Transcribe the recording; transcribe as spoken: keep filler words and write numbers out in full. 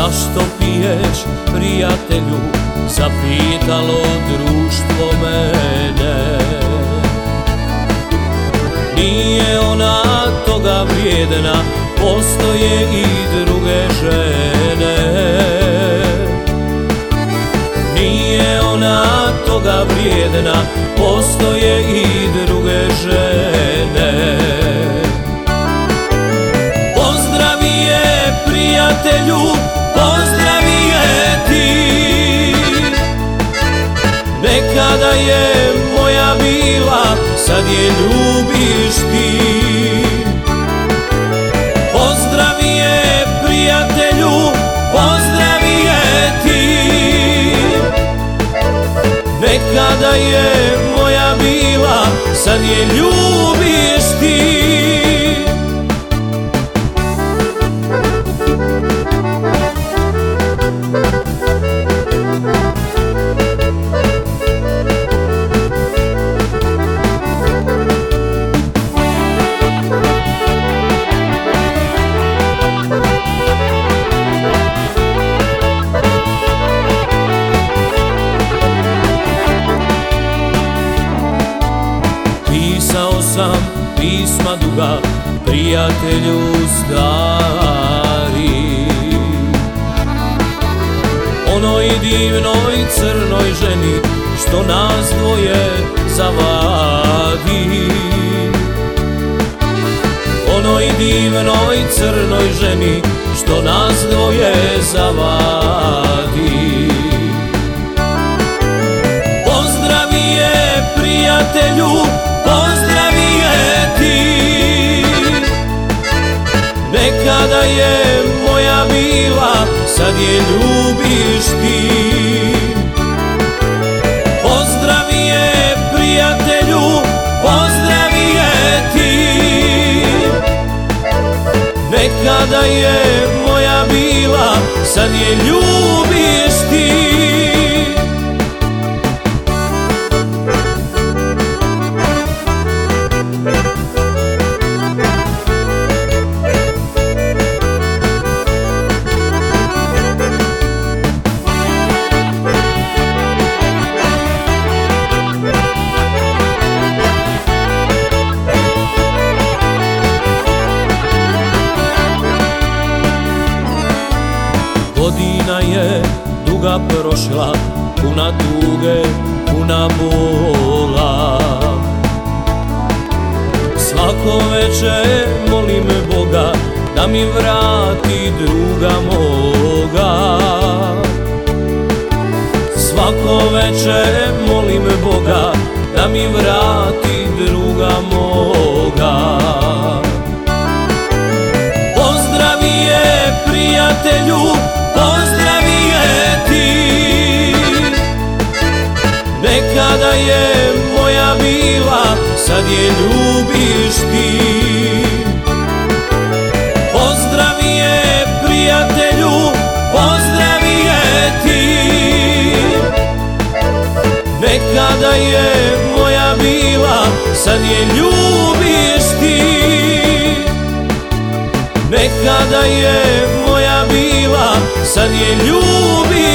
zašto piješ, prijatelju, zapitalo društvo mene. Nije ona toga vrijedna, postoje i druge žene. Nije ona toga vrijedna, postoje i druge žene. Pozdravi je, prijatelju, pozdravi je ti. Nekada je moja bila, sad je ljubiš ti. Pozdravi je, prijatelju, pozdravi je ti. Nekada je moja bila, sad je ljubiš ti. Pisao sam pisma duga, prijatelju stari, onoj divnoj crnoj ženi što nas dvoje zavadi. Onoj divnoj crnoj ženi što nas dvoje zavadi. Pozdravi je, prijatelju, pozdravi je ti. Nekada je moja bila, sad je ljubiš ti. Pozdravi je, prijatelju, pozdravi je ti. Nekada je moja bila, sad je ljubiš ti. Godina je duga prošla, puna tuge, puna bola. Svako večer molim Boga da mi vrati druga moga. Svako večer molim Boga da mi vrati druga moga. Pozdravi je, prijatelju, pozdravi je ti. Nekada je moja bila, sad je ljubiš ti. Pozdravi je, prijatelju, pozdravi je ti. Nekada je moja bila, sad je ljubiš ti. Nekada je moja bila, sad je ljubiš